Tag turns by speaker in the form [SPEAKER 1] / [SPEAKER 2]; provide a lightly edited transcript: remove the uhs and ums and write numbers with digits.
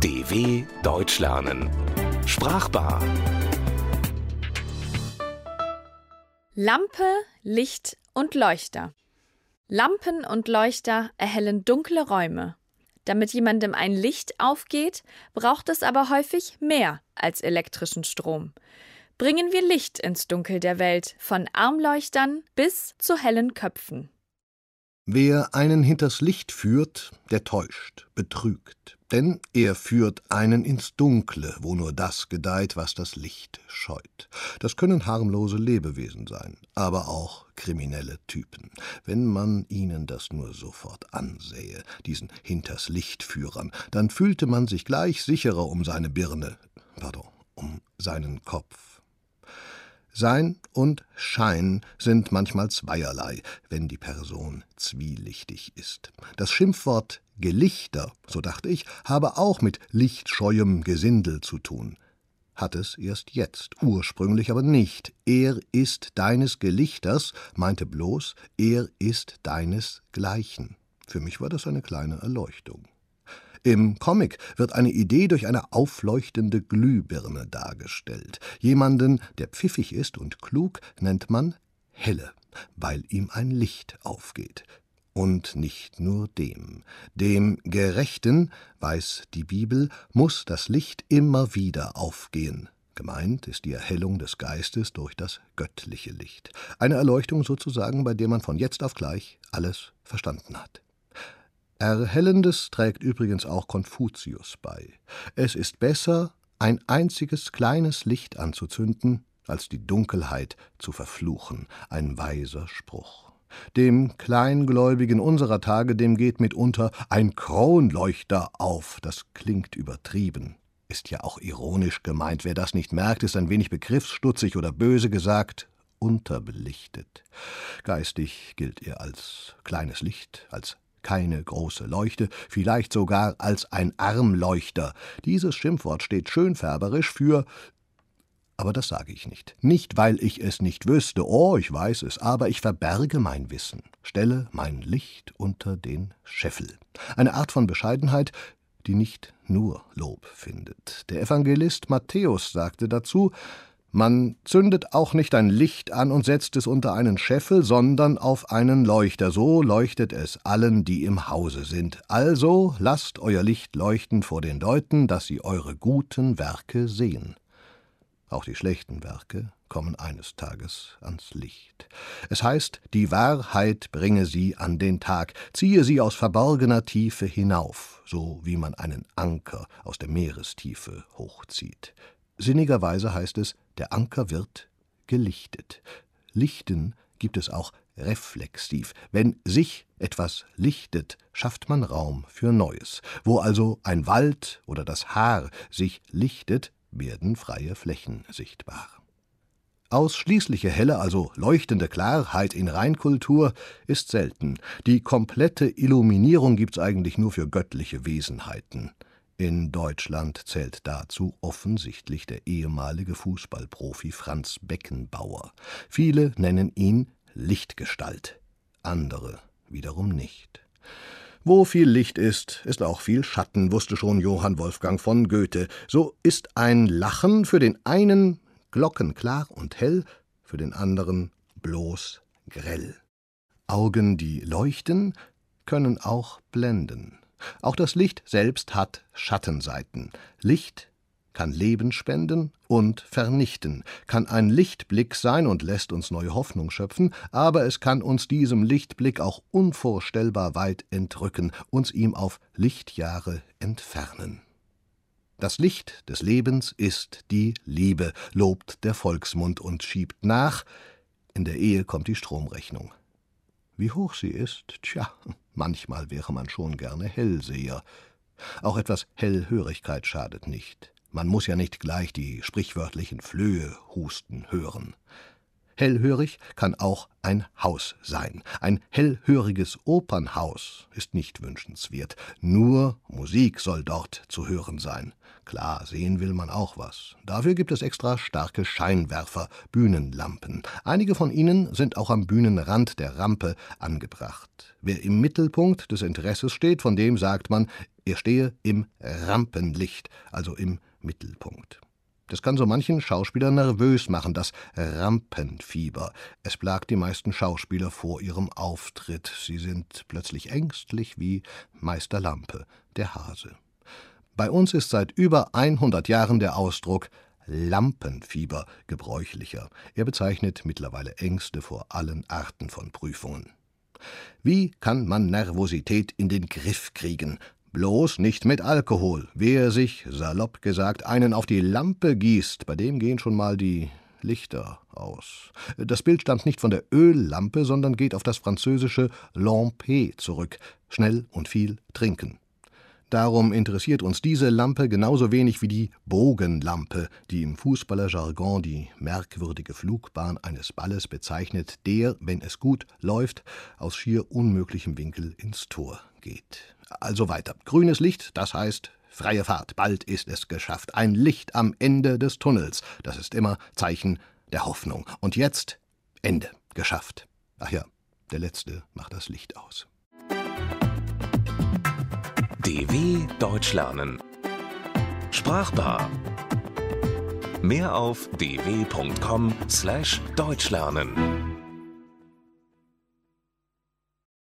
[SPEAKER 1] DW Deutsch lernen. Sprachbar.
[SPEAKER 2] Lampe, Licht und Leuchter. Lampen und Leuchter erhellen dunkle Räume. Damit jemandem ein Licht aufgeht, braucht es aber häufig mehr als elektrischen Strom. Bringen wir Licht ins Dunkel der Welt, von Armleuchtern bis zu hellen Köpfen.
[SPEAKER 3] Wer einen hinters Licht führt, der täuscht, betrügt, denn er führt einen ins Dunkle, wo nur das gedeiht, was das Licht scheut. Das können harmlose Lebewesen sein, aber auch kriminelle Typen. Wenn man ihnen das nur sofort ansähe, diesen hinters Lichtführern, dann fühlte man sich gleich sicherer um seine Birne, um seinen Kopf. Sein und Schein sind manchmal zweierlei, wenn die Person zwielichtig ist. Das Schimpfwort Gelichter, so dachte ich, habe auch mit lichtscheuem Gesindel zu tun. Hat es erst jetzt, ursprünglich aber nicht. Er ist deines Gelichters, meinte bloß, er ist deinesgleichen. Für mich war das eine kleine Erleuchtung. Im Comic wird eine Idee durch eine aufleuchtende Glühbirne dargestellt. Jemanden, der pfiffig ist und klug, nennt man helle, weil ihm ein Licht aufgeht. Und nicht nur dem. Dem Gerechten, weiß die Bibel, muss das Licht immer wieder aufgehen. Gemeint ist die Erhellung des Geistes durch das göttliche Licht. Eine Erleuchtung sozusagen, bei der man von jetzt auf gleich alles verstanden hat. Erhellendes trägt übrigens auch Konfuzius bei. Es ist besser, ein einziges kleines Licht anzuzünden, als die Dunkelheit zu verfluchen, ein weiser Spruch. Dem Kleingläubigen unserer Tage, dem geht mitunter ein Kronleuchter auf. Das klingt übertrieben. Ist ja auch ironisch gemeint. Wer das nicht merkt, ist ein wenig begriffsstutzig oder böse gesagt unterbelichtet. Geistig gilt er als kleines Licht, als keine große Leuchte, vielleicht sogar als ein Armleuchter. Dieses Schimpfwort steht schönfärberisch für, aber das sage ich nicht. Nicht, weil ich es nicht wüsste, ich weiß es, aber ich verberge mein Wissen, stelle mein Licht unter den Scheffel. Eine Art von Bescheidenheit, die nicht nur Lob findet. Der Evangelist Matthäus sagte dazu: Man zündet auch nicht ein Licht an und setzt es unter einen Scheffel, sondern auf einen Leuchter. So leuchtet es allen, die im Hause sind. Also lasst euer Licht leuchten vor den Leuten, dass sie eure guten Werke sehen. Auch die schlechten Werke kommen eines Tages ans Licht. Es heißt, die Wahrheit bringe sie an den Tag, ziehe sie aus verborgener Tiefe hinauf, so wie man einen Anker aus der Meerestiefe hochzieht. Sinnigerweise heißt es, der Anker wird gelichtet. Lichten gibt es auch reflexiv. Wenn sich etwas lichtet, schafft man Raum für Neues. Wo also ein Wald oder das Haar sich lichtet, werden freie Flächen sichtbar. Ausschließliche helle, also leuchtende Klarheit in Reinkultur ist selten. Die komplette Illuminierung gibt's eigentlich nur für göttliche Wesenheiten. In Deutschland zählt dazu offensichtlich der ehemalige Fußballprofi Franz Beckenbauer. Viele nennen ihn Lichtgestalt, andere wiederum nicht. Wo viel Licht ist auch viel Schatten, wusste schon Johann Wolfgang von Goethe. So ist ein Lachen für den einen glockenklar und hell, für den anderen bloß grell. Augen, die leuchten, können auch blenden. Auch das Licht selbst hat Schattenseiten. Licht kann Leben spenden und vernichten, kann ein Lichtblick sein und lässt uns neue Hoffnung schöpfen, aber es kann uns diesem Lichtblick auch unvorstellbar weit entrücken, uns ihm auf Lichtjahre entfernen. Das Licht des Lebens ist die Liebe, lobt der Volksmund und schiebt nach, in der Ehe kommt die Stromrechnung. Wie hoch sie ist, manchmal wäre man schon gerne Hellseher. Auch etwas Hellhörigkeit schadet nicht. Man muss ja nicht gleich die sprichwörtlichen Flöhe husten hören. Hellhörig kann auch ein Haus sein. Ein hellhöriges Opernhaus ist nicht wünschenswert. Nur Musik soll dort zu hören sein. Klar, sehen will man auch was. Dafür gibt es extra starke Scheinwerfer, Bühnenlampen. Einige von ihnen sind auch am Bühnenrand der Rampe angebracht. Wer im Mittelpunkt des Interesses steht, von dem sagt man, er stehe im Rampenlicht, also im Mittelpunkt. Das kann so manchen Schauspieler nervös machen, das Rampenfieber. Es plagt die meisten Schauspieler vor ihrem Auftritt. Sie sind plötzlich ängstlich wie Meister Lampe, der Hase. Bei uns ist seit über 100 Jahren der Ausdruck Lampenfieber gebräuchlicher. Er bezeichnet mittlerweile Ängste vor allen Arten von Prüfungen. Wie kann man Nervosität in den Griff kriegen? Bloß nicht mit Alkohol. Wer sich, salopp gesagt, einen auf die Lampe gießt, bei dem gehen schon mal die Lichter aus. Das Bild stammt nicht von der Öllampe, sondern geht auf das französische lamper zurück. Schnell und viel trinken. Darum interessiert uns diese Lampe genauso wenig wie die Bogenlampe, die im Fußballerjargon die merkwürdige Flugbahn eines Balles bezeichnet, der, wenn es gut läuft, aus schier unmöglichem Winkel ins Tor geht. Also weiter. Grünes Licht, das heißt freie Fahrt. Bald ist es geschafft. Ein Licht am Ende des Tunnels. Das ist immer Zeichen der Hoffnung. Und jetzt Ende. Geschafft. Ach ja, der Letzte macht das Licht aus.
[SPEAKER 1] DW Deutsch lernen. Sprachbar. Mehr auf dw.com/deutschlernen.